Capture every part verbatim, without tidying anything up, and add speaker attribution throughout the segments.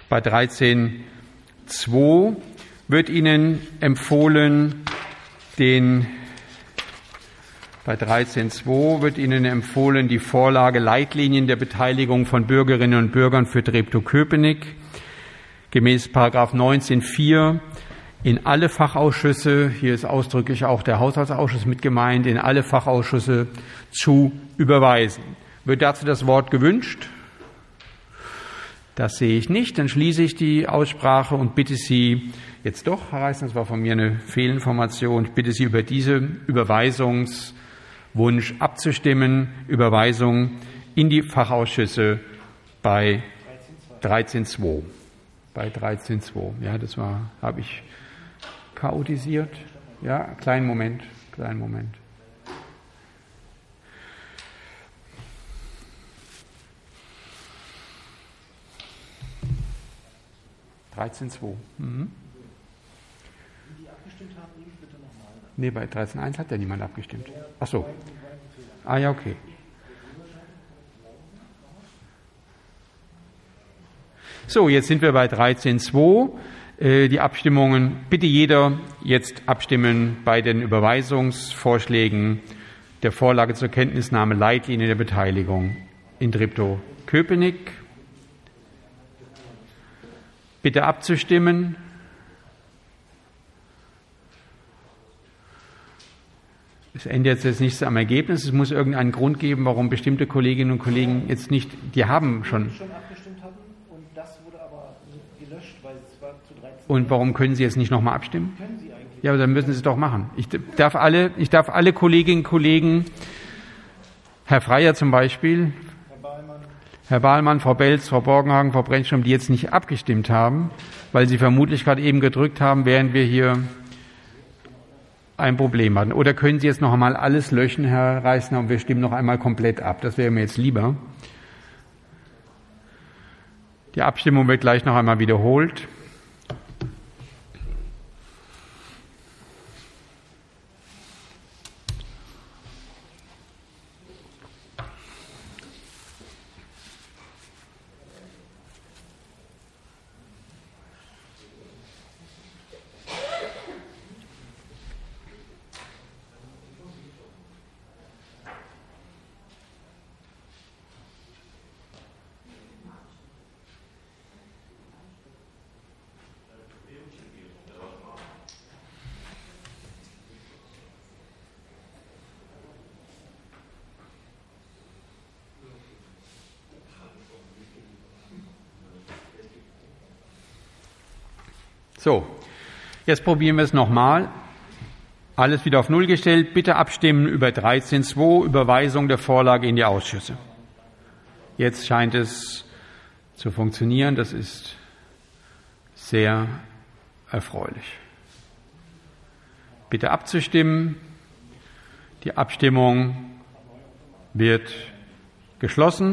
Speaker 1: Bei dreizehn Punkt zwei wird Ihnen empfohlen, den Bei dreizehn Punkt zwei wird Ihnen empfohlen, die Vorlage Leitlinien der Beteiligung von Bürgerinnen und Bürgern für Treptow-Köpenick gemäß Paragraph neunzehn Absatz vier in alle Fachausschüsse, hier ist ausdrücklich auch der Haushaltsausschuss mit gemeint, in alle Fachausschüsse zu überweisen. Wird dazu das Wort gewünscht? Das sehe ich nicht. Dann schließe ich die Aussprache und bitte Sie, jetzt doch, Herr Reisner, das war von mir eine Fehlinformation, ich bitte Sie, über diesen Überweisungswunsch abzustimmen. Überweisung in die Fachausschüsse bei dreizehn Punkt zwei. Bei dreizehn Punkt zwei. Ja, das war, habe ich chaotisiert. Ja, kleinen Moment, kleinen Moment. dreizehn Punkt zwei. Mhm.
Speaker 2: Die abgestimmt haben, nehme ich bitte nochmal.
Speaker 1: Nee, bei dreizehn Punkt eins hat ja niemand abgestimmt. Ach so. Ah ja, okay. So, jetzt sind wir bei dreizehn Punkt zwei. Die Abstimmungen, bitte jeder jetzt abstimmen bei den Überweisungsvorschlägen der Vorlage zur Kenntnisnahme Leitlinie der Beteiligung in Treptow-Köpenick. Bitte abzustimmen. Es ändert jetzt nichts am Ergebnis. Es muss irgendeinen Grund geben, warum bestimmte Kolleginnen und Kollegen jetzt nicht, die haben schon.
Speaker 2: schon abgestimmt hatten und das wurde aber gelöscht, weil es war zu dreizehn.
Speaker 1: Und warum können Sie jetzt nicht nochmal abstimmen?
Speaker 2: Können Sie eigentlich?
Speaker 1: Ja, aber dann müssen Sie es doch machen. Ich darf alle, ich darf alle Kolleginnen und Kollegen, Herr Freier zum Beispiel,
Speaker 2: Herr Bahlmann,
Speaker 1: Herr Bahlmann, Frau Belz, Frau Borgenhagen, Frau Brennström, die jetzt nicht abgestimmt haben, weil sie vermutlich gerade eben gedrückt haben, während wir hier ein Problem hatten. Oder können Sie jetzt noch einmal alles löschen, Herr Reisner, und wir stimmen noch einmal komplett ab? Das wäre mir jetzt lieber. Die Abstimmung wird gleich noch einmal wiederholt. So, jetzt probieren wir es nochmal. Alles wieder auf Null gestellt. Bitte abstimmen über dreizehn Punkt zwei, Überweisung der Vorlage in die Ausschüsse. Jetzt scheint es zu funktionieren. Das ist sehr erfreulich. Bitte abzustimmen. Die Abstimmung wird geschlossen.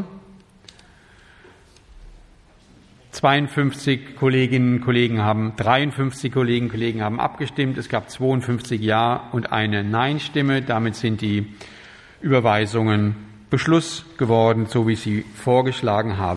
Speaker 1: zweiundfünfzig Kolleginnen und Kollegen haben, dreiundfünfzig Kolleginnen und Kollegen haben abgestimmt. Es gab zweiundfünfzig Ja- und eine Nein-Stimme. Damit sind die Überweisungen Beschluss geworden, so wie ich sie vorgeschlagen habe.